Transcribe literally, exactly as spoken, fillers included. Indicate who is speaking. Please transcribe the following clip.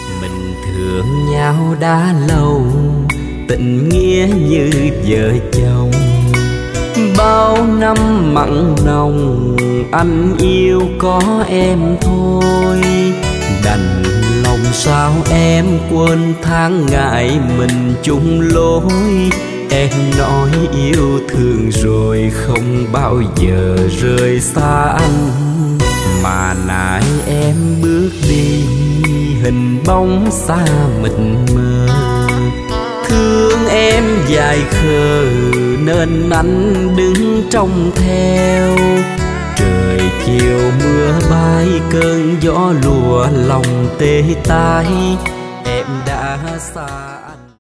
Speaker 1: Mình thương nhau đã lâu, tình nghĩa như vợ chồng. Bao năm mặn nồng, anh yêu có em thôi. Đành lòng sao em quên tháng ngày mình chung lối. Em nói yêu thương rồi không bao giờ rời xa anh. Mà nãy em bước đi, hình bóng xa mịt mờ. Thương em dài khờ nên anh đứng trông theo. Trời chiều mưa bay, cơn gió lùa lòng tê tái. Em đã xa.